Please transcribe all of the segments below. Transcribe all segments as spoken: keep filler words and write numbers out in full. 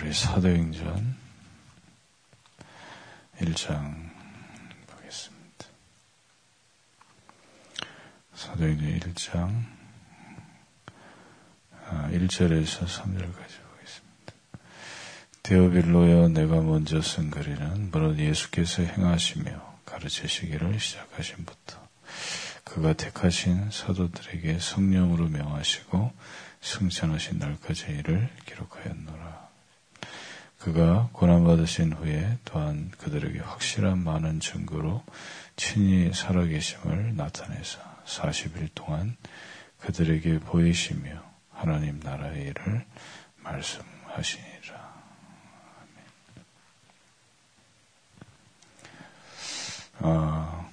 우리 사도행전 일 장 보겠습니다. 사도행전 일 장 일 절에서 삼 절까지 보겠습니다. 데오빌로여, 내가 먼저 쓴 글에는 무릇 예수께서 행하시며 가르치시기를 시작하신부터 그가 택하신 사도들에게 성령으로 명하시고 승천하신 날까지 이를 기록하였노라. 그가 고난받으신 후에 또한 그들에게 확실한 많은 증거로 친히 살아계심을 나타내사 사십 일 동안 그들에게 보이시며 하나님 나라의 일을 말씀하시니라. 아,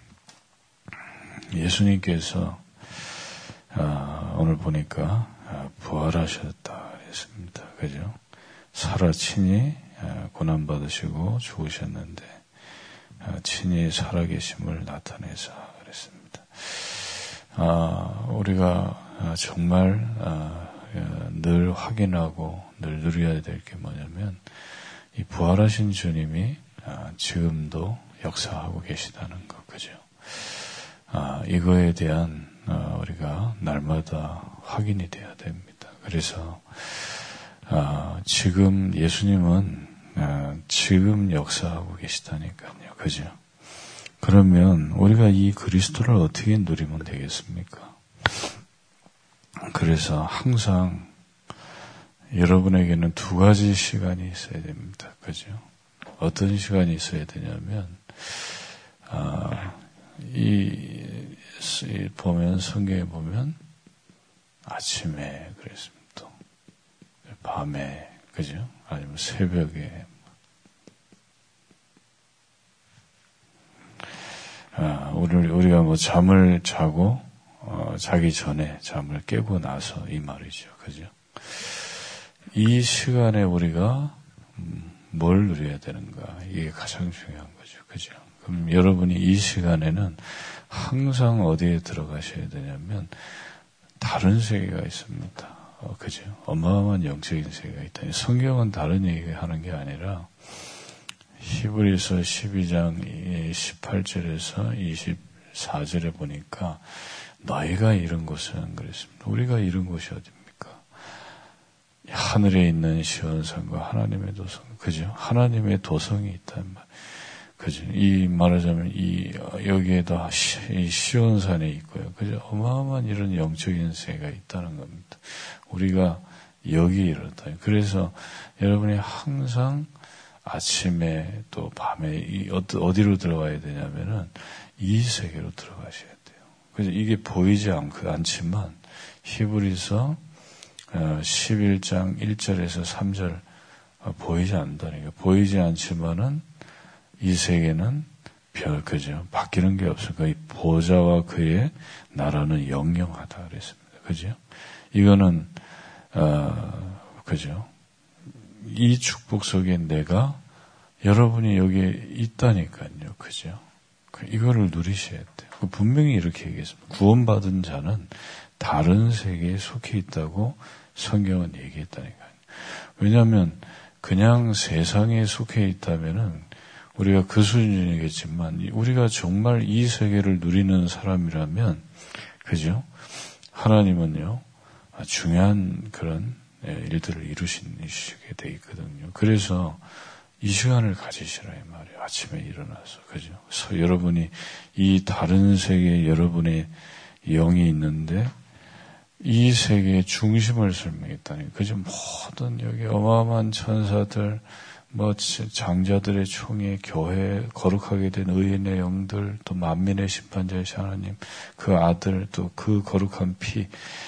예수님께서 아, 오늘 보니까 아, 부활하셨다 그랬습니다. 그죠? 살아 친히 아, 고난받으시고 죽으셨는데 아, 친히 살아계심을 나타내사 그랬습니다. 아, 우리가 아, 정말 아, 늘 확인하고 늘 누려야 될 게 뭐냐면 이 부활하신 주님이 아, 지금도 역사하고 계시다는 것, 그죠? 아, 이거에 대한 아, 우리가 날마다 확인이 돼야 됩니다. 그래서 아, 지금 예수님은 아, 지금 역사하고 계시다니까요, 그죠? 그러면 우리가 이 그리스도를 어떻게 누리면 되겠습니까? 그래서 항상 여러분에게는 두 가지 시간이 있어야 됩니다. 그죠? 어떤 시간이 있어야 되냐면, 아, 이, 이, 보면, 성경에 보면, 아침에, 그랬습니다. 또, 밤에, 그죠? 아니면 새벽에, 아, 우리, 우리가 뭐 잠을 자고, 어, 자기 전에 잠을 깨고 나서 이 말이죠. 그죠? 이 시간에 우리가 음, 뭘 누려야 되는가? 이게 가장 중요한 거죠. 그죠? 그럼 여러분이 이 시간에는 항상 어디에 들어가셔야 되냐면 다른 세계가 있습니다. 어, 그죠? 어마어마한 영적인 세계가 있다. 성경은 다른 얘기 하는 게 아니라 히브리서 십이 장 십팔 절에서 이십사 절에 보니까 너희가 이룬 곳은 그랬습니다. 우리가 이룬 곳이 어디입니까? 하늘에 있는 시온산과 하나님의 도성, 그죠? 하나님의 도성이 있단 말, 그죠? 이 말하자면 이 여기에다 시, 이 시온산에 있고요, 그죠? 어마어마한 이런 영적인 세계가 있다는 겁니다. 우리가 여기 이렇다. 그래서 여러분이 항상 아침에 또 밤에 이 어디로 들어가야 되냐면은 이 세계로 들어가셔야 돼요. 그래서 이게 보이지 않고 않지만 히브리서 십일 장 일 절에서 삼 절 보이지 않다니까. 보이지 않지만은 이 세계는 별 그죠? 바뀌는 게 없으니까 이 보좌와 그의 나라는 영영하다 그랬습니다. 그죠? 이거는 어, 그죠? 이 축복 속에 내가 여러분이 여기에 있다니까요. 그죠? 이거를 누리셔야 돼요. 분명히 이렇게 얘기했습니다. 구원받은 자는 다른 세계에 속해 있다고 성경은 얘기했다니까요. 왜냐하면 그냥 세상에 속해 있다면은 우리가 그 수준이겠지만 우리가 정말 이 세계를 누리는 사람이라면 그죠? 하나님은요 중요한 그런 일들을 이루시게 돼 있거든요. 그래서 이 시간을 가지시라 이 말이에요. 아침에 일어나서 그죠? 그래서 여러분이 이 다른 세계에 여러분의 영이 있는데 이 세계의 중심을 설명했다니 그죠? 모든 여기 어마어마한 천사들, 뭐 장자들의 총회, 교회, 거룩하게 된 의인의 영들, 또 만민의 심판자이신 하나님, 그 아들, 또 그 거룩한 피.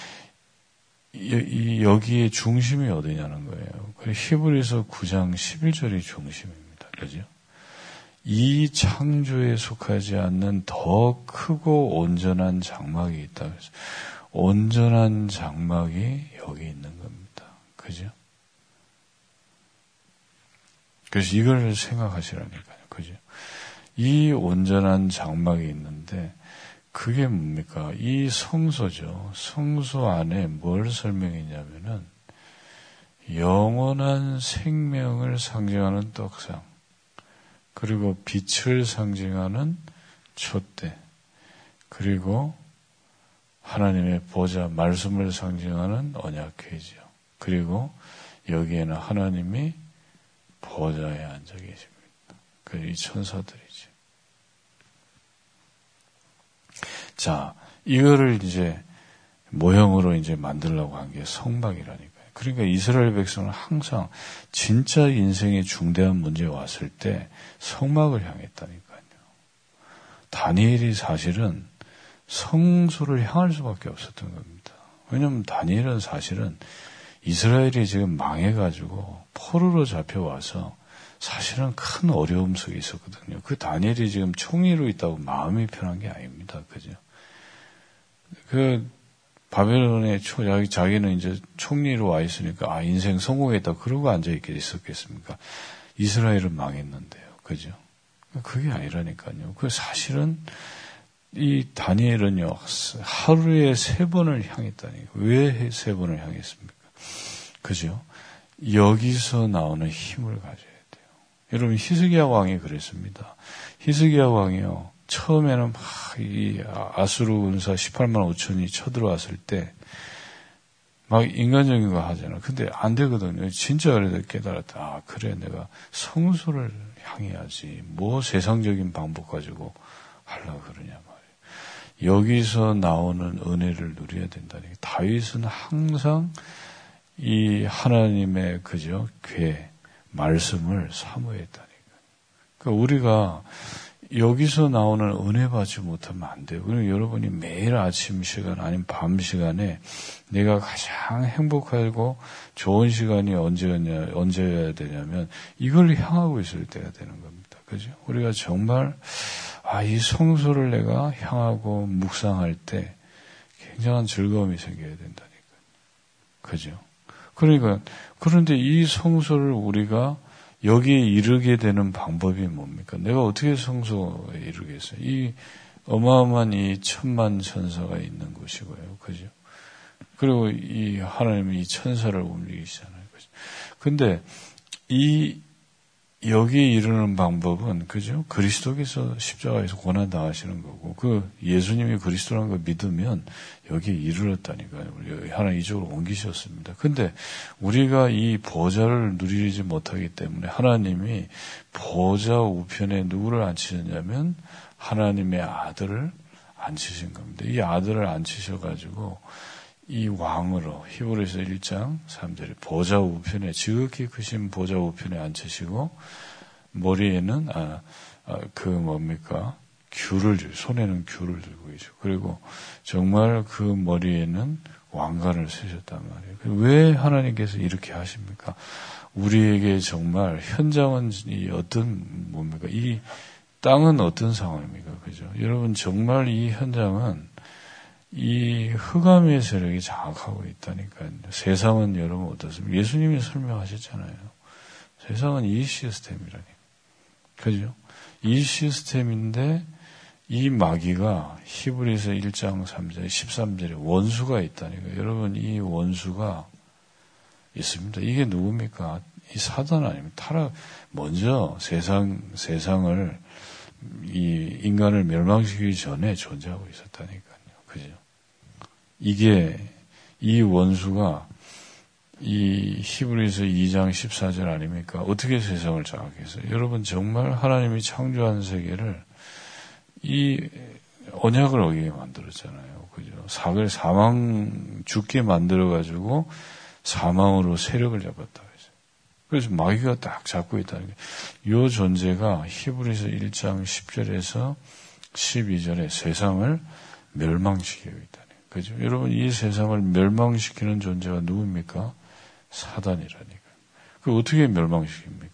이, 여기에 중심이 어디냐는 거예요. 히브리서 구 장 십일 절이 중심입니다. 그죠? 이 창조에 속하지 않는 더 크고 온전한 장막이 있다. 그래서 온전한 장막이 여기 있는 겁니다. 그죠? 그래서 이걸 생각하시라니까요. 그죠? 이 온전한 장막이 있는데 그게 뭡니까? 이 성소죠. 성소 안에 뭘 설명했냐면은 영원한 생명을 상징하는 떡상, 그리고 빛을 상징하는 촛대, 그리고 하나님의 보좌, 말씀을 상징하는 언약궤지요. 그리고 여기에는 하나님이 보좌에 앉아 계십니다. 그 이 천사들이죠. 자, 이거를 이제 모형으로 이제 만들려고 한 게 성막이라니까요. 그러니까 이스라엘 백성은 항상 진짜 인생의 중대한 문제 왔을 때 성막을 향했다니까요. 다니엘이 사실은 성소를 향할 수밖에 없었던 겁니다. 왜냐하면 다니엘은 사실은 이스라엘이 지금 망해가지고 포로로 잡혀와서 사실은 큰 어려움 속에 있었거든요. 그 다니엘이 지금 총리로 있다고 마음이 편한 게 아닙니다. 그죠? 그 바벨론의 초, 자기, 자기는 이제 총리로 와 있으니까 아 인생 성공했다 그러고 앉아 있게 있었겠습니까? 이스라엘은 망했는데요. 그죠? 그게 아니라니까요. 그 사실은 이 다니엘은요, 하루에 세 번을 향했다니. 왜 세 번을 향했습니까? 그죠? 여기서 나오는 힘을 가져야 돼요. 여러분, 히스기야 왕이 그랬습니다. 히스기야 왕이요, 처음에는 막 이 아수르 군사 십팔만 오천이 쳐들어왔을 때, 막 인간적인 거 하잖아요. 근데 안 되거든요. 진짜 그래도 깨달았다. 아, 그래, 내가 성소를 향해야지. 뭐 세상적인 방법 가지고 하려고 그러냐 말이에요. 여기서 나오는 은혜를 누려야 된다니. 다윗은 항상 이 하나님의 그죠 궤 말씀을 사모했다니까. 그러니까 우리가 여기서 나오는 은혜 받지 못하면 안 돼요. 그리고 여러분이 매일 아침 시간 아니면 밤 시간에 내가 가장 행복하고 좋은 시간이 언제였냐, 언제여야 되냐면 이걸 향하고 있을 때가 되는 겁니다. 그죠? 우리가 정말 아, 이 성소를 내가 향하고 묵상할 때 굉장한 즐거움이 생겨야 된다니까요. 그죠? 그러니까, 그런데 이 성소를 우리가 여기에 이르게 되는 방법이 뭡니까? 내가 어떻게 성소에 이르겠어요? 이 어마어마한 이 천만 천사가 있는 곳이고요. 그죠? 그리고 이 하나님이 이 천사를 움직이시잖아요. 그죠? 근데 이 여기에 이르는 방법은, 그죠? 그리스도께서 십자가에서 고난당하시는 거고, 그 예수님이 그리스도라는 걸 믿으면 여기에 이르렀다니까요. 하나님 이쪽으로 옮기셨습니다. 근데 우리가 이 보좌를 누리지 못하기 때문에 하나님이 보좌 우편에 누구를 앉히셨냐면 하나님의 아들을 앉히신 겁니다. 이 아들을 앉히셔가지고 이 왕으로 히브리서 일 장 삼 절에 보좌 우편에 지극히 크신 보좌 우편에 앉히시고 머리에는 아, 아, 그 뭡니까 귤을 들 손에는 귤을 들고 계시고 그리고 정말 그 머리에는 왕관을 쓰셨단 말이에요. 왜 하나님께서 이렇게 하십니까? 우리에게 정말 현장은 이 어떤 뭡니까 이 땅은 어떤 상황입니까? 그죠? 여러분 정말 이 현장은 이 흑암의 세력이 장악하고 있다니까요. 세상은 여러분 어떻습니까? 예수님이 설명하셨잖아요. 세상은 이 시스템이라니. 그죠? 이 시스템인데 이 마귀가 히브리서 일 장 삼 절, 십삼 절에 원수가 있다니까요. 여러분 이 원수가 있습니다. 이게 누굽니까? 이 사단 아닙니까? 타락, 먼저 세상, 세상을 이 인간을 멸망시키기 전에 존재하고 있었다니까요. 그죠? 이게, 이 원수가 이 히브리서 이 장 십사 절 아닙니까? 어떻게 세상을 장악했어요? 여러분 정말 하나님이 창조한 세계를 이 언약을 어기게 만들었잖아요. 그죠? 사글 사망 죽게 만들어가지고 사망으로 세력을 잡았다. 그래서 마귀가 딱 잡고 있다는 게, 이 존재가 히브리서 일 장 십 절에서 십이 절에 세상을 멸망시키고 있다는 거예요. 그죠? 여러분, 이 세상을 멸망시키는 존재가 누굽니까? 사단이라니까요. 그 어떻게 멸망시킵니까?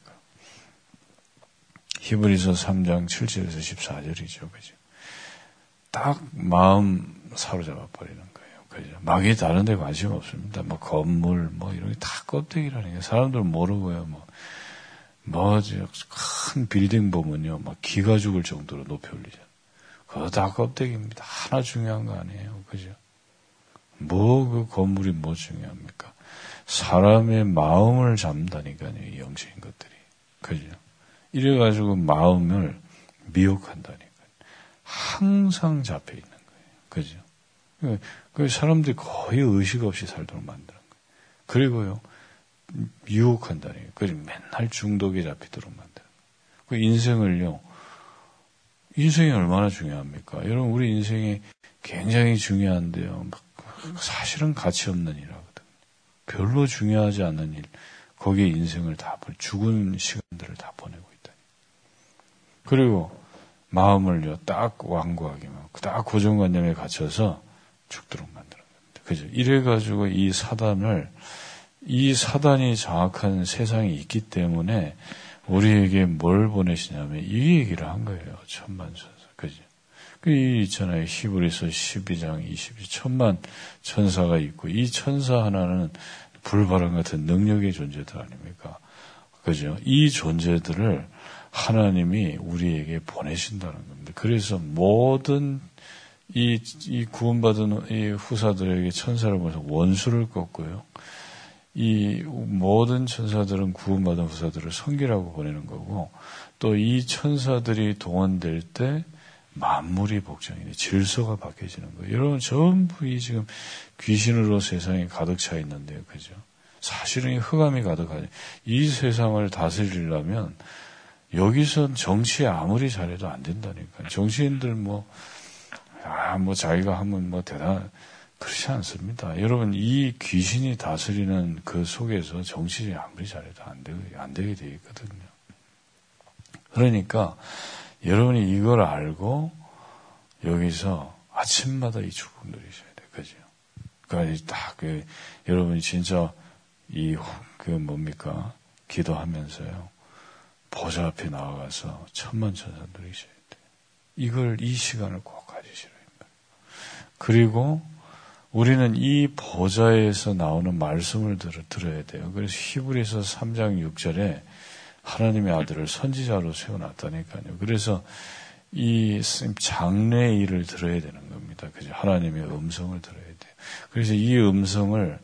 히브리서 삼 장 칠 절에서 십사 절이죠. 그죠? 딱 마음 사로잡아 버리는 거예요. 그죠? 마귀 다른 데 관심 없습니다. 뭐 건물, 뭐 이런 게 다 껍데기라는 게 사람들 모르고요. 뭐, 뭐, 큰 빌딩 보면요. 막 기가 죽을 정도로 높이 올리잖아요. 그거 다 껍데기입니다. 하나 중요한 거 아니에요. 그죠? 뭐 그 건물이 뭐 중요합니까? 사람의 마음을 잡는다니까요, 이 영적인 것들이. 그죠? 이래가지고 마음을 미혹한다니까요. 항상 잡혀 있는 거예요. 그죠? 그 사람들이 거의 의식 없이 살도록 만드는 거예요. 그리고요, 유혹한다니까요. 그래서 맨날 중독에 잡히도록 만드는 거예요. 그 인생을요, 인생이 얼마나 중요합니까? 여러분, 우리 인생이 굉장히 중요한데요. 사실은 가치 없는 일하거든요. 별로 중요하지 않은 일, 거기에 인생을 다, 죽은 시간들을 다 보내고 있다. 그리고 마음을요, 딱 완고하게, 딱 고정관념에 갇혀서 죽도록 만드는 겁니다. 그죠? 이래가지고 이 사단을, 이 사단이 장악한 세상이 있기 때문에 우리에게 뭘 보내시냐면 이 얘기를 한 거예요. 천만천사. 그죠? 그 있잖아요. 히브리서 십이 장 이십 절. 천만 천사가 있고 이 천사 하나는 불바람 같은 능력의 존재들 아닙니까? 그죠? 이 존재들을 하나님이 우리에게 보내신다는 겁니다. 그래서 모든 이, 이 구원받은 이 후사들에게 천사를 보내서 원수를 꺾고요. 이 모든 천사들은 구원받은 후사들을 섬기라고 보내는 거고, 또 이 천사들이 동원될 때 만물이 복종이네, 질서가 바뀌어지는 거예요. 여러분, 전부 이 지금 귀신으로 세상에 가득 차 있는데요, 그죠? 사실은 이 흑암이 가득하죠. 이 세상을 다스리려면 여기선 정치 아무리 잘해도 안 된다니까요. 정치인들 뭐, 아, 뭐 자기가 하면 뭐 대단, 그렇지 않습니다. 여러분, 이 귀신이 다스리는 그 속에서 정치 아무리 잘해도 안 되게, 안 되게 되어 있거든요. 그러니까 여러분이 이걸 알고 여기서 아침마다 이 축복 누리셔야 돼요. 그죠? 그러니까 딱 그, 여러분이 진짜 이, 그 뭡니까? 기도하면서요. 보좌 앞에 나아가서 천만천사 누리셔야 돼요. 이걸, 이 시간을 꼭 가지시라. 그리고 우리는 이 보좌에서 나오는 말씀을 들, 들어야 돼요. 그래서 히브리서 삼 장 육 절에 하나님의 아들을 선지자로 세워놨다니까요. 그래서 이 장래의 일을 들어야 되는 겁니다. 그죠? 하나님의 음성을 들어야 돼요. 그래서 이 음성을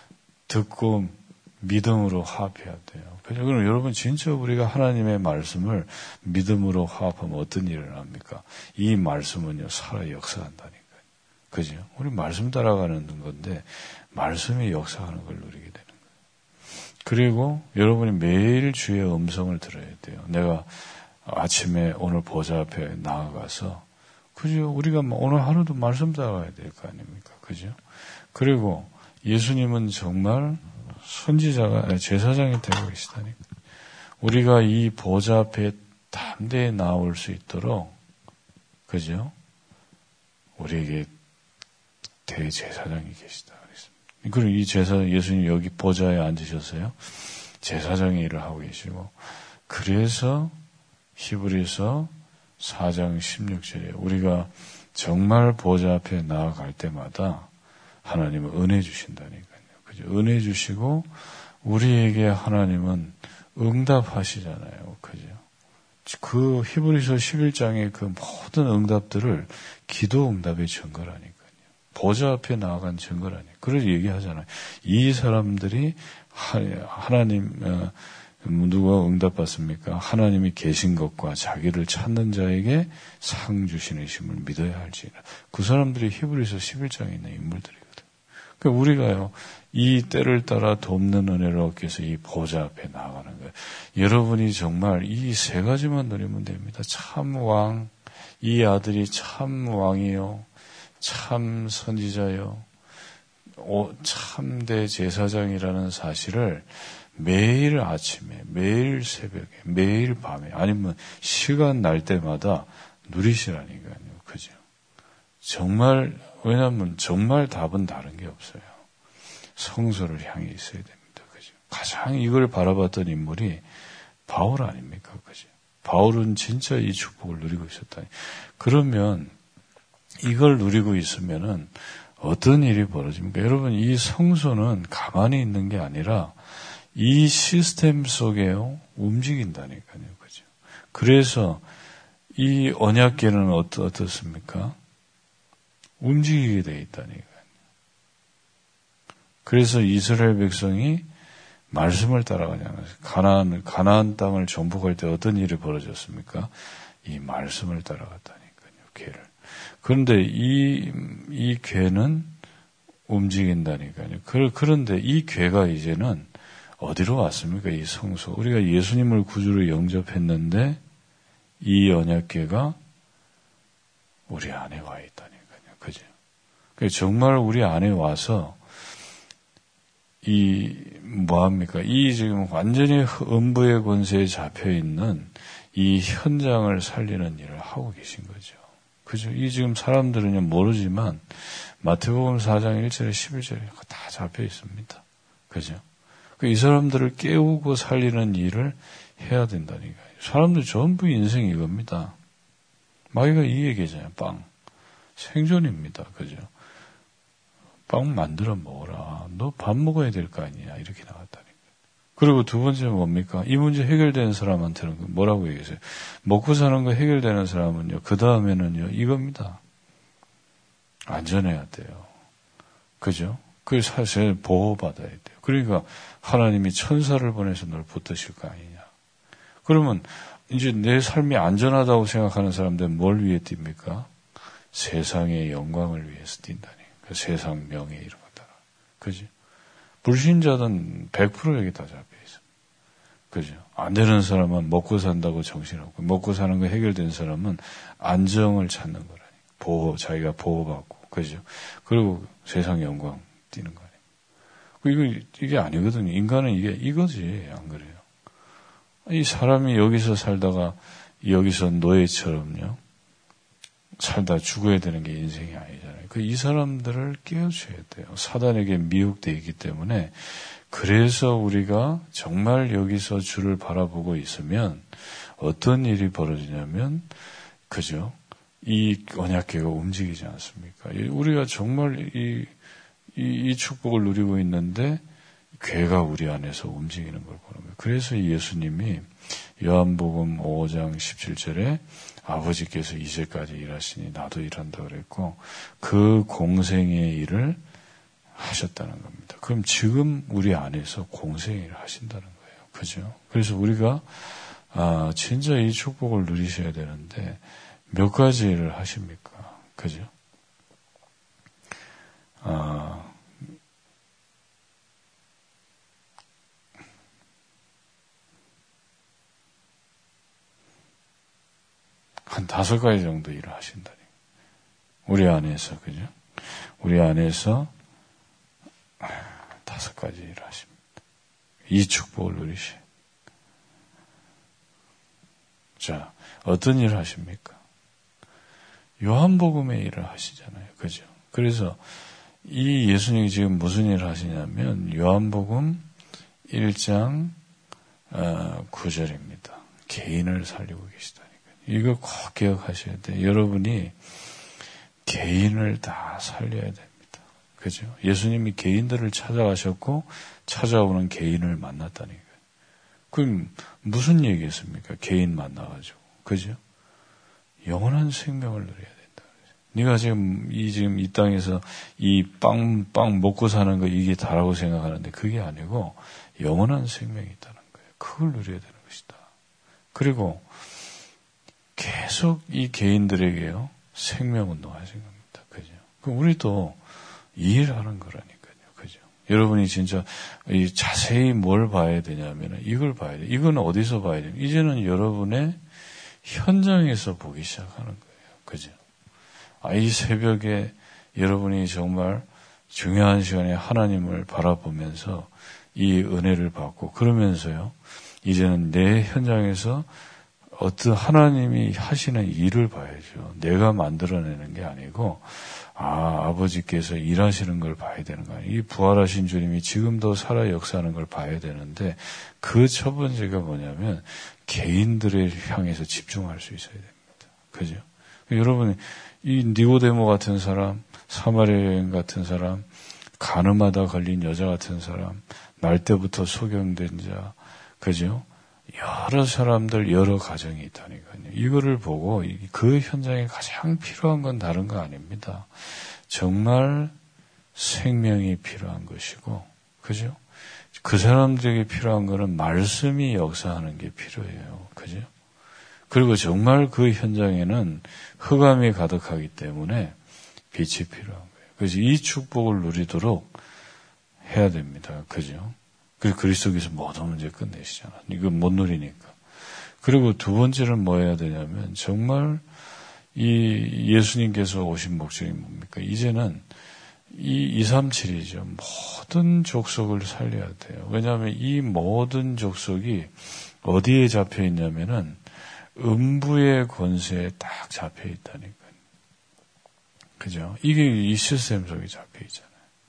듣고 믿음으로 화합해야 돼요. 그죠? 그럼 여러분 진짜 우리가 하나님의 말씀을 믿음으로 화합하면 어떤 일을 합니까? 이 말씀은요, 살아 역사한다니까요. 그죠? 우리 말씀 따라가는 건데 말씀이 역사하는 걸 누리게 되는 거예요. 그리고 여러분이 매일 주의 음성을 들어야 돼요. 내가 아침에 오늘 보좌 앞에 나아가서, 그죠? 우리가 오늘 하루도 말씀 따라가야 될 거 아닙니까? 그죠? 그리고 예수님은 정말 선지자가, 제사장이 되고 계시다니까. 우리가 이 보좌 앞에 담대히 나올 수 있도록, 그죠? 우리에게 대제사장이 계시다 그랬습니다. 그리고 이 제사장, 예수님 여기 보좌에 앉으셨어요. 제사장의 일을 하고 계시고, 그래서 히브리서 사 장 십육 절에 우리가 정말 보좌 앞에 나아갈 때마다 하나님은 은혜 주신다니까요. 그죠? 은혜 주시고 우리에게 하나님은 응답하시잖아요. 그죠? 그 히브리서 십일 장의 그 모든 응답들을 기도 응답의 증거라니까요. 보좌 앞에 나아간 증거라니. 그래서 얘기하잖아요. 이 사람들이 하나님, 누가 응답받습니까? 하나님이 계신 것과 자기를 찾는 자에게 상 주시는 힘을 믿어야 할지라. 그 사람들이 히브리서 십일 장에 있는 인물들이거든요. 그러니까 우리가요, 이 때를 따라 돕는 은혜를 얻기 위해서 이 보좌 앞에 나아가는 거예요. 여러분이 정말 이 세 가지만 누리면 됩니다. 참 왕, 이 아들이 참 왕이요, 참 선지자요, 참대 제사장이라는 사실을 매일 아침에, 매일 새벽에, 매일 밤에, 아니면 시간 날 때마다 누리시라니까요. 그죠? 정말, 왜냐하면 정말 답은 다른 게 없어요. 성소를 향해 있어야 됩니다. 그죠? 가장 이걸 바라봤던 인물이 바울 아닙니까? 그죠? 바울은 진짜 이 축복을 누리고 있었다. 그러면 이걸 누리고 있으면은 어떤 일이 벌어집니까? 여러분, 이 성소는 가만히 있는 게 아니라 이 시스템 속에요, 움직인다니까요. 그죠? 그래서 이 언약궤는 어떻, 어떻습니까? 움직이게 돼 있다니까요. 그래서 이스라엘 백성이 말씀을 따라가잖아요. 가나안, 가나안 땅을 정복할 때 어떤 일이 벌어졌습니까? 이 말씀을 따라갔다니까요, 괴를. 그런데 이, 이 괴는 움직인다니까요. 그런데 이 괴가 이제는 어디로 왔습니까? 이 성소. 우리가 예수님을 구주로 영접했는데 이 언약궤가 우리 안에 와 있다니까요. 그죠? 정말 우리 안에 와서 이 뭐합니까? 이 지금 완전히 음부의 권세에 잡혀 있는 이 현장을 살리는 일을 하고 계신 거죠. 그죠? 이 지금 사람들은요 모르지만 마태복음 사 장 일 절에 십일 절에 다 잡혀 있습니다. 그죠? 이 사람들을 깨우고 살리는 일을 해야 된다니까요. 사람들 전부 인생이 이겁니다. 마귀가 이 얘기잖아요. 빵. 생존입니다. 그죠? 빵 만들어 먹어라. 너 밥 먹어야 될 거 아니냐. 이렇게 나왔다니까. 그리고 두 번째는 뭡니까? 이 문제 해결되는 사람한테는 뭐라고 얘기했어요? 먹고 사는 거 해결되는 사람은요. 그 다음에는요. 이겁니다. 안전해야 돼요. 그죠? 그 사실 보호받아야 돼요. 그러니까 하나님이 천사를 보내서 널 붙드실 거 아니냐. 그러면 이제 내 삶이 안전하다고 생각하는 사람들은 뭘 위해 뜁니까? 세상의 영광을 위해서 뛴다니. 그 세상 명예 이런 거 따라. 그지? 불신자든 백 퍼센트 여기 다 잡혀 있습니다. 그죠? 안 되는 사람은 먹고 산다고 정신없고, 먹고 사는 거 해결된 사람은 안정을 찾는 거라니. 보호, 자기가 보호받고. 그죠? 그리고 세상 영광 뛰는 거 아니에요. 이거, 이게 아니거든요. 인간은 이게 이거지. 안 그래요? 이 사람이 여기서 살다가 여기서 노예처럼요. 살다 죽어야 되는 게 인생이 아니잖아요. 그 이 사람들을 깨워줘야 돼요. 사단에게 미혹되어 있기 때문에 그래서 우리가 정말 여기서 주를 바라보고 있으면 어떤 일이 벌어지냐면 그죠? 이 언약궤가 움직이지 않습니까? 우리가 정말 이, 이, 이 축복을 누리고 있는데 궤가 우리 안에서 움직이는 걸 보는 거예요. 그래서 예수님이 요한복음 오 장 십칠 절에 아버지께서 이제까지 일하시니 나도 일한다 그랬고 그 공생의 일을 하셨다는 겁니다. 그럼 지금 우리 안에서 공생의 일을 하신다는 거예요. 그죠? 그래서 우리가 아, 진짜 이 축복을 누리셔야 되는데 몇 가지 일을 하십니까? 그죠? 아, 한 다섯 가지 정도 일을 하신다니. 우리 안에서, 그죠? 우리 안에서 다섯 가지 일을 하십니다. 이 축복을 누리셔. 자, 어떤 일을 하십니까? 요한복음의 일을 하시잖아요. 그죠? 그래서 이 예수님이 지금 무슨 일을 하시냐면 요한복음 일 장 구 절입니다. 개인을 살리고 계시다니까요. 이거 꼭 기억하셔야 돼요. 여러분이 개인을 다 살려야 됩니다. 그죠? 예수님이 개인들을 찾아가셨고 찾아오는 개인을 만났다니까요. 그럼 무슨 얘기했습니까? 개인 만나가지고. 그죠? 영원한 생명을 누려야 된다. 네가 지금 이 지금 이 땅에서 이 빵 빵 먹고 사는 거 이게 다라고 생각하는데 그게 아니고 영원한 생명이 있다는 거예요. 그걸 누려야 되는 것이다. 그리고 계속 이 개인들에게요 생명 운동하신 겁니다. 그죠? 그럼 우리도 이 일을 하는 거라니까요. 그죠? 여러분이 진짜 이 자세히 뭘 봐야 되냐면 이걸 봐야 돼. 이건 어디서 봐야 돼? 이제는 여러분의 현장에서 보기 시작하는 거예요. 그죠? 아, 이 새벽에 여러분이 정말 중요한 시간에 하나님을 바라보면서 이 은혜를 받고 그러면서요. 이제는 내 현장에서 어떤 하나님이 하시는 일을 봐야죠. 내가 만들어내는 게 아니고 아, 아버지께서 일하시는 걸 봐야 되는 거 아니에요. 이 부활하신 주님이 지금도 살아 역사하는 걸 봐야 되는데 그 첫 번째가 뭐냐면 개인들을 향해서 집중할 수 있어야 됩니다. 그죠? 여러분, 이 니고데모 같은 사람, 사마리아 여인 같은 사람, 간음하다 걸린 여자 같은 사람, 날 때부터 소경된 자, 그죠? 여러 사람들, 여러 가정이 있다니까요. 이거를 보고 그 현장에 가장 필요한 건 다른 거 아닙니다. 정말 생명이 필요한 것이고, 그죠? 그 사람들에게 필요한 거는 말씀이 역사하는 게 필요해요. 그죠? 그리고 정말 그 현장에는 흑암이 가득하기 때문에 빛이 필요한 거예요. 그래서 이 축복을 누리도록 해야 됩니다. 그죠? 그리고 그리스도께서 모든 문제 끝내시잖아. 이거 못 누리니까. 그리고 두 번째는 뭐 해야 되냐면 정말 이 예수님께서 오신 목적이 뭡니까? 이제는 이 이백삼십칠이죠. 모든 족속을 살려야 돼요. 왜냐하면 이 모든 족속이 어디에 잡혀 있냐면은 음부의 권세에 딱 잡혀 있다니까요. 그죠? 이게 이 시스템 속에 잡혀 있잖아요.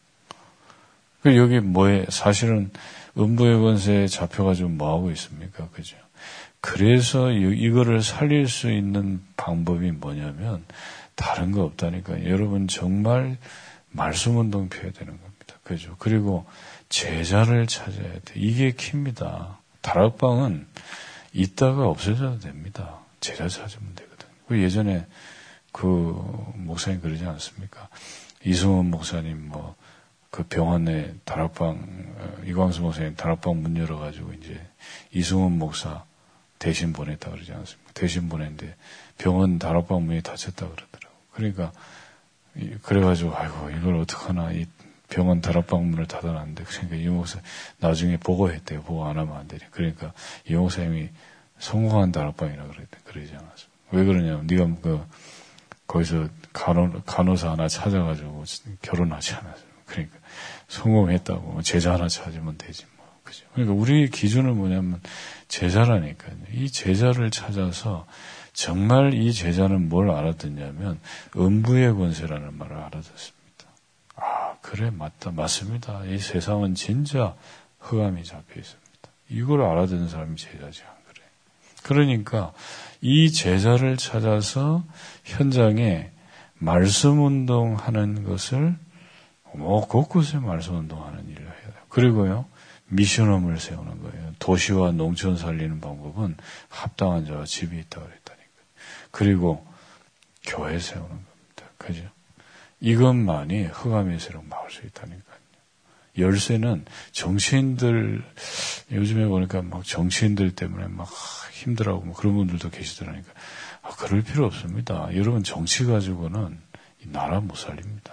그 여기 뭐에 사실은 음부의 권세에 잡혀가지고 뭐 하고 있습니까? 그죠? 그래서 이거를 살릴 수 있는 방법이 뭐냐면 다른 거 없다니까요. 여러분 정말 말씀 운동 펴야 되는 겁니다. 그죠? 그리고 제자를 찾아야 돼. 이게 키입니다. 다락방은 있다가 없어져도 됩니다. 제자 찾으면 되거든요. 그 예전에 그 목사님 그러지 않습니까? 이승원 목사님 뭐 그 병원에 다락방 이광수 목사님 다락방 문 열어가지고 이제 이승원 목사 대신 보냈다 그러지 않습니까? 대신 보냈는데 병원 다락방 문이 닫혔다 그러더라고. 그러니까 그래가지고 아이고 이걸 어떡하나 이 병원 다락방 문을 닫아놨는데 그러니까 이 목사 나중에 보고했대요. 보고 안 하면 안 되니. 그러니까 이 목사님이 성공한 다락방이라 그랬대. 그러지 않았어. 왜 그러냐면 네가 그 거기서 간호 간호사 하나 찾아가지고 결혼하지 않았어. 그러니까 성공했다고 제자 하나 찾으면 되지 뭐. 그죠? 그러니까 우리 기준은 뭐냐면 제자라니까요. 이 제자를 찾아서 정말 이 제자는 뭘 알아듣냐면 음부의 권세라는 말을 알아듣습니다. 아 그래 맞다 맞습니다. 이 세상은 진짜 흑암이 잡혀 있습니다. 이걸 알아듣는 사람이 제자지 안 그래. 그러니까 이 제자를 찾아서 현장에 말씀 운동하는 것을 뭐 곳곳에 말씀 운동하는 일을 해야 돼요. 그리고요 미션홈을 세우는 거예요. 도시와 농촌 살리는 방법은 합당한 자와 집이 있다 그랬다니까요. 그리고 교회 세우는 겁니다. 그죠? 이것만이 흑암에서 막을 수 있다니까요. 열쇠는 정치인들 요즘에 보니까 막 정치인들 때문에 막 힘들어하고 뭐 그런 분들도 계시더라니까. 아, 그럴 필요 없습니다. 여러분 정치 가지고는 이 나라 못 살립니다.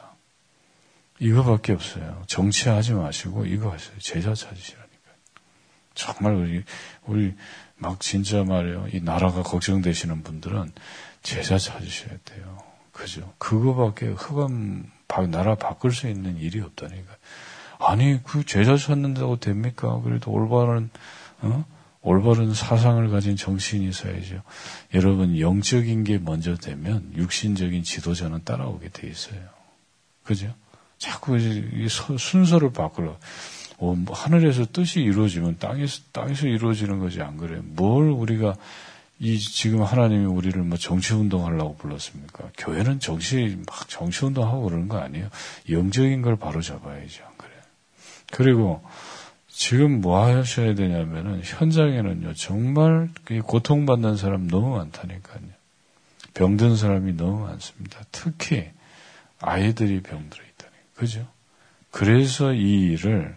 이거밖에 없어요. 정치하지 마시고 이거 하세요. 제자 찾으시라니까요. 정말 우리 우리 막 진짜 말이에요. 이 나라가 걱정되시는 분들은 제자 찾으셔야 돼요. 그죠? 그거밖에 흑암 나라 바꿀 수 있는 일이 없다니까. 아니 그 제자 찾는다고 됩니까? 그래도 올바른 어? 올바른 사상을 가진 정치인이 있어야죠. 여러분 영적인 게 먼저 되면 육신적인 지도자는 따라오게 돼 있어요. 그죠? 자꾸 이 순서를 바꾸려. 어, 뭐 하늘에서 뜻이 이루어지면 땅에서 땅에서 이루어지는 거지 안 그래? 뭘 우리가 이 지금 하나님이 우리를 뭐 정치 운동하려고 불렀습니까? 교회는 정치 막 정치 운동하고 그러는 거 아니에요. 영적인 걸 바로 잡아야죠, 안 그래? 그리고 지금 뭐 하셔야 되냐면은 현장에는요 정말 고통받는 사람 너무 많다니까요. 병든 사람이 너무 많습니다. 특히 아이들이 병들어 있다니, 그죠? 그래서 이 일을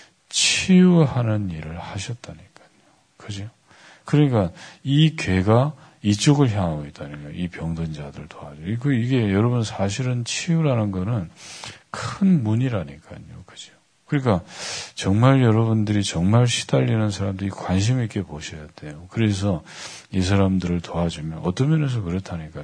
치유하는 일을 하셨다니까요, 그죠? 그러니까 이 괴가 이쪽을 향하고 있다는 거예요. 이 병든 자들 도와줘. 이게 여러분 사실은 치유라는 거는 큰 문이라니까요, 그죠? 그러니까 정말 여러분들이 정말 시달리는 사람들이 관심 있게 보셔야 돼요. 그래서 이 사람들을 도와주면 어떤 면에서 그렇다니까요.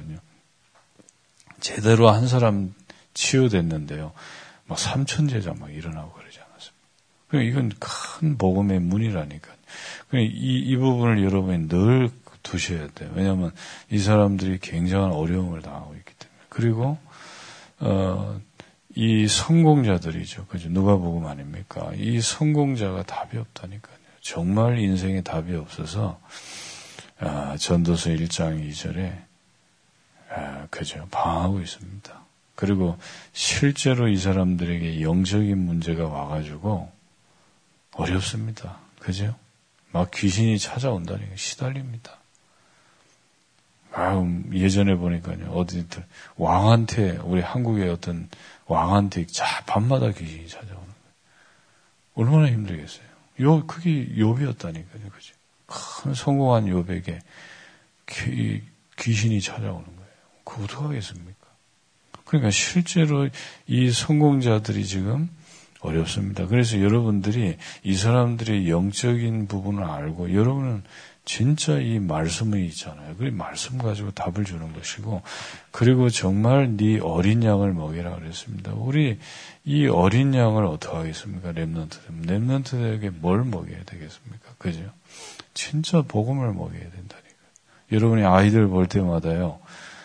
제대로 한 사람 치유됐는데요. 막 삼천 제자 막 일어나고 그러지 않았습니까? 그러니까 이건 큰 복음의 문이라니까요. 그러니까 이, 이 부분을 여러분이 늘 두셔야 돼요. 왜냐하면 이 사람들이 굉장한 어려움을 당하고 있기 때문에. 그리고 어, 이 성공자들이죠. 그죠? 누가복음 아닙니까? 이 성공자가 답이 없다니까요. 정말 인생에 답이 없어서 아, 전도서 일 장 이 절에 아, 그죠? 방황하고 있습니다. 그리고 실제로 이 사람들에게 영적인 문제가 와가지고 어렵습니다. 그죠? 막 귀신이 찾아온다니까 시달립니다. 아, 예전에 보니까요, 어디들, 왕한테, 우리 한국의 어떤 왕한테 자, 밤마다 귀신이 찾아오는 거예요. 얼마나 힘들겠어요. 요, 그게 욥이었다니까요, 그죠? 큰 성공한 욥에게 귀, 귀신이 찾아오는 거예요. 그거 어떡하겠습니까? 그러니까 실제로 이 성공자들이 지금 어렵습니다. 그래서 여러분들이 이 사람들의 영적인 부분을 알고 여러분은 진짜 이 말씀이 있잖아요. 그 말씀 가지고 답을 주는 것이고 그리고 정말 네 어린 양을 먹이라 그랬습니다. 우리 이 어린 양을 어떻게 하겠습니까? 렘넌트들. 렘넌트들에게 뭘 먹여야 되겠습니까? 그죠? 진짜 복음을 먹여야 된다니까요. 여러분이 아이들 볼 때마다요.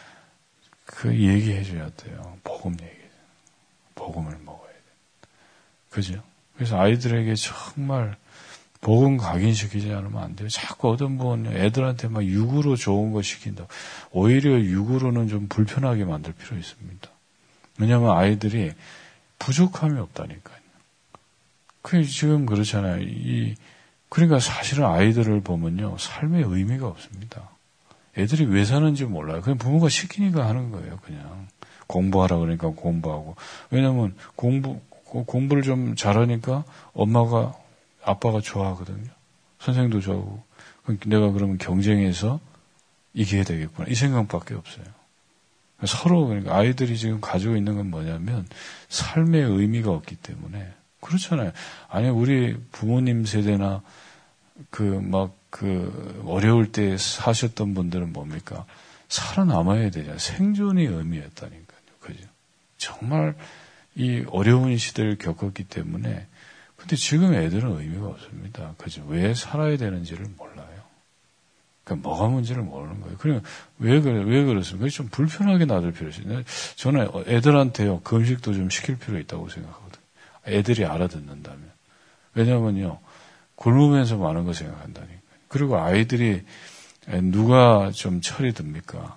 그 얘기해 줘야 돼요. 복음 얘기. 복음을 먹어야 돼. 그죠? 그래서 아이들에게 정말 복음 각인시키지 않으면 안 돼요. 자꾸 어떤 분은 애들한테 막 육으로 좋은 거 시킨다. 오히려 육으로는 좀 불편하게 만들 필요 있습니다. 왜냐하면 아이들이 부족함이 없다니까요. 그 지금 그렇잖아요. 이 그러니까 사실은 아이들을 보면요 삶의 의미가 없습니다. 애들이 왜 사는지 몰라요. 그냥 부모가 시키니까 하는 거예요. 그냥 공부하라 그러니까 공부하고. 왜냐하면 공부 공부를 좀 잘하니까 엄마가 아빠가 좋아하거든요. 선생님도 좋아하고. 내가 그러면 경쟁해서 이겨야 되겠구나. 이 생각밖에 없어요. 서로 그러니까 아이들이 지금 가지고 있는 건 뭐냐면 삶의 의미가 없기 때문에 그렇잖아요. 아니 우리 부모님 세대나 그 막 그 어려울 때 사셨던 분들은 뭡니까? 살아남아야 되잖아요. 생존의 의미였다니까요. 그죠? 정말 이 어려운 시대를 겪었기 때문에 근데 지금 애들은 의미가 없습니다. 그죠? 왜 살아야 되는지를 몰라요. 그러니까 뭐가 문제를 모르는 거예요. 그러면 왜 그래, 왜 그렇습니까? 좀 불편하게 놔둘 필요 있어요. 저는 애들한테요, 금식도 좀 시킬 필요 있다고 생각하거든요. 애들이 알아듣는다면. 왜냐면요, 굶으면서 많은 거 생각한다니까. 그리고 아이들이 누가 좀 철이 듭니까?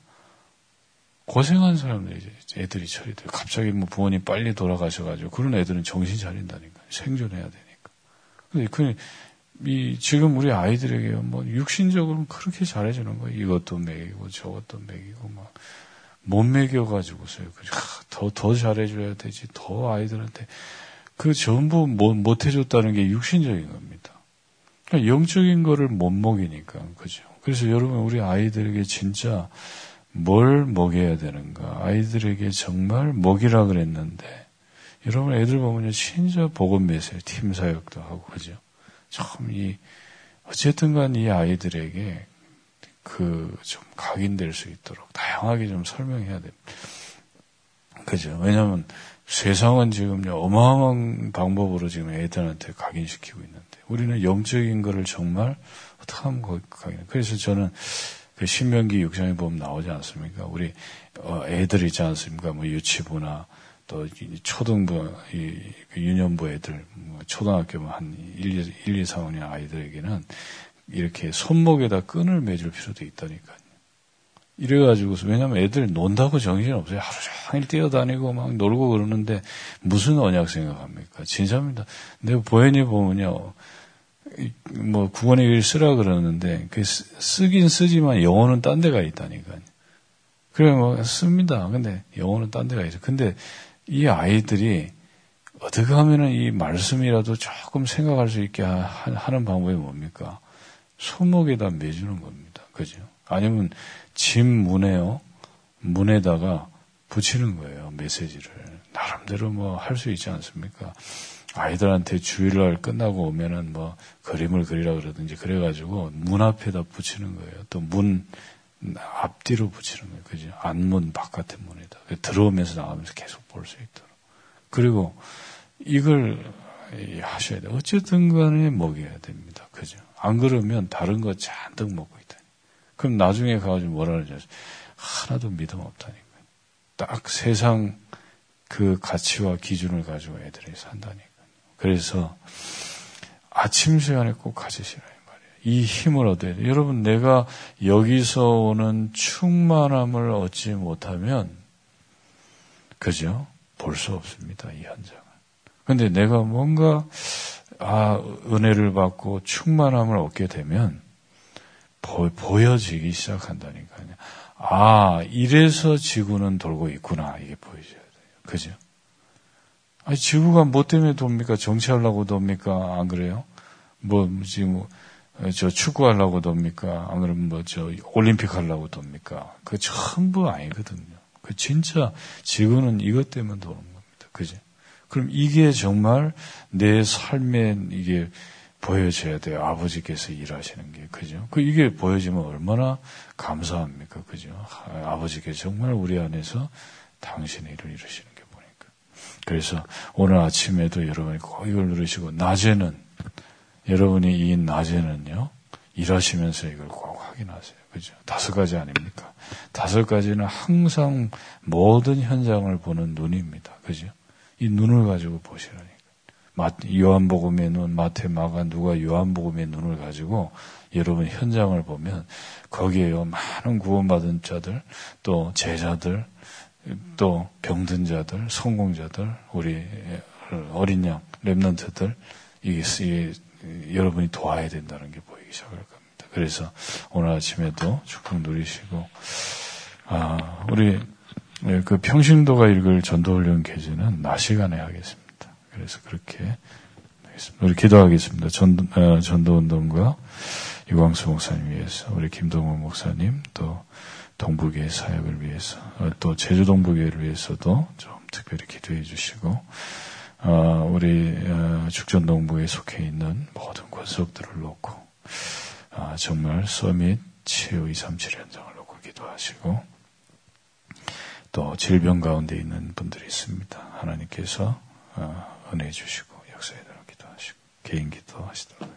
고생한 사람들이 애들이 철이 들어요. 갑자기 뭐 부모님 빨리 돌아가셔가지고 그런 애들은 정신 차린다니까. 생존해야 되니까. 근데 그, 이, 지금 우리 아이들에게 뭐 육신적으로는 그렇게 잘해주는 거예요. 이것도 먹이고 저것도 먹이고 막 못 먹여가지고서요. 더, 더 잘해줘야 되지. 더 아이들한테 그 전부 못, 못 해줬다는 게 육신적인 겁니다. 그러니까 영적인 거를 못 먹이니까. 그죠? 그래서 여러분 우리 아이들에게 진짜 뭘 먹여야 되는가. 아이들에게 정말 먹이라 그랬는데 여러분 애들 보면요 진짜 복음 메시지 팀 사역도 하고 그죠? 참 이 어쨌든 간 이 아이들에게 그 좀 각인될 수 있도록 다양하게 좀 설명해야 됩니다. 그죠? 왜냐하면 세상은 지금요 어마어마한 방법으로 지금 애들한테 각인시키고 있는데 우리는 영적인 거를 정말 어떻게 하면 각인. 그래서 저는 그 신명기 육 장에 보면 나오지 않습니까? 우리 애들 있지 않습니까? 뭐 유치부나 또 초등부, 이 유년부 애들, 뭐 초등학교 한 일, 이, 삼 학년 아이들에게는 이렇게 손목에다 끈을 매줄 필요도 있다니까요. 이래가지고서, 왜냐면 애들 논다고 정신없어요. 하루 종일 뛰어다니고 막 놀고 그러는데 무슨 언약 생각합니까? 진짜입니다. 내가 보현이 보면요. 뭐 국어의 글 쓰라 그러는데 그 쓰긴 쓰지만 영어는 딴 데가 있다니까요. 그래 뭐 씁니다. 근데 영어는 딴 데가 있어. 근데 이 아이들이 어떻게 하면은 이 말씀이라도 조금 생각할 수 있게 하는 방법이 뭡니까? 손목에다 매주는 겁니다. 그죠? 아니면 집 문에요. 문에다가 붙이는 거예요. 메시지를. 나름대로 뭐 할 수 있지 않습니까? 아이들한테 주일날 끝나고 오면은 뭐 그림을 그리라 그러든지 그래가지고 문 앞에다 붙이는 거예요. 또 문 앞뒤로 붙이는 거예요. 그죠? 안문 바깥의 문에다. 들어오면서 나가면서 계속 볼 수 있도록. 그리고 이걸 하셔야 돼요. 어쨌든 간에 먹여야 됩니다. 그죠? 안 그러면 다른 거 잔뜩 먹고 있다. 그럼 나중에 가가지고 뭐라 그러죠? 하나도 믿음 없다니까요. 딱 세상 그 가치와 기준을 가지고 애들이 산다니까요. 그래서 아침 시간에 꼭 가지시라 이 말이에요. 이 힘을 얻어야 돼요. 여러분 내가 여기서 오는 충만함을 얻지 못하면 그죠? 볼 수 없습니다. 이 현장을. 근데 내가 뭔가 아 은혜를 받고 충만함을 얻게 되면 보, 보여지기 시작한다니까요. 아, 이래서 지구는 돌고 있구나. 이게 보여줘야 돼요. 그죠? 아니, 지구가 뭐 때문에 돕니까? 정치하려고 돕니까? 안 그래요? 뭐, 지금, 저 축구하려고 돕니까? 안 그러면 뭐, 저, 올림픽 하려고 돕니까? 그거 전부 아니거든요. 그 진짜 지구는 이것 때문에 도는 겁니다. 그죠? 그럼 이게 정말 내 삶에 이게 보여져야 돼요. 아버지께서 일하시는 게. 그죠? 그 이게 보여지면 얼마나 감사합니까? 그죠? 아버지께서 정말 우리 안에서 당신의 일을 이루시는 게 보니까. 그래서 오늘 아침에도 여러분이 꼭 이걸 누르시고, 낮에는, 여러분이 이 낮에는요, 일하시면서 이걸 꼭 확인하세요. 그죠? 다섯 가지 아닙니까? 다섯 가지는 항상 모든 현장을 보는 눈입니다. 그죠? 이 눈을 가지고 보시라니까. 요한복음의 눈, 마태, 마가, 누가 요한복음의 눈을 가지고 여러분 현장을 보면 거기에요 많은 구원받은 자들, 또 제자들, 또 병든 자들, 성공자들, 우리 어린 양, 렘넌트들, 이게, 이게 여러분이 도와야 된다는 게 보이기 시작할 겁니다. 그래서 오늘 아침에도 축복 누리시고, 아, 우리 그 평신도가 읽을 전도훈련 계제는 낮 시간에 하겠습니다. 그래서 그렇게 하겠습니다. 우리 기도하겠습니다. 전, 어, 전도운동가 유광수 목사님 위해서, 우리 김동훈 목사님, 또 동부교회 사역을 위해서, 어, 또 제주 동부교회를 위해서도 좀 특별히 기도해 주시고, 어, 우리 어, 죽전 동부에 속해 있는 모든 권속들을 놓고, 어, 정말 서밋 치유 이삼칠 현장을 놓고 기도하시고, 또 질병 가운데 있는 분들이 있습니다. 하나님께서 어, 은혜 주시고 역사에 대해 기도하시고 개인 기도하시도록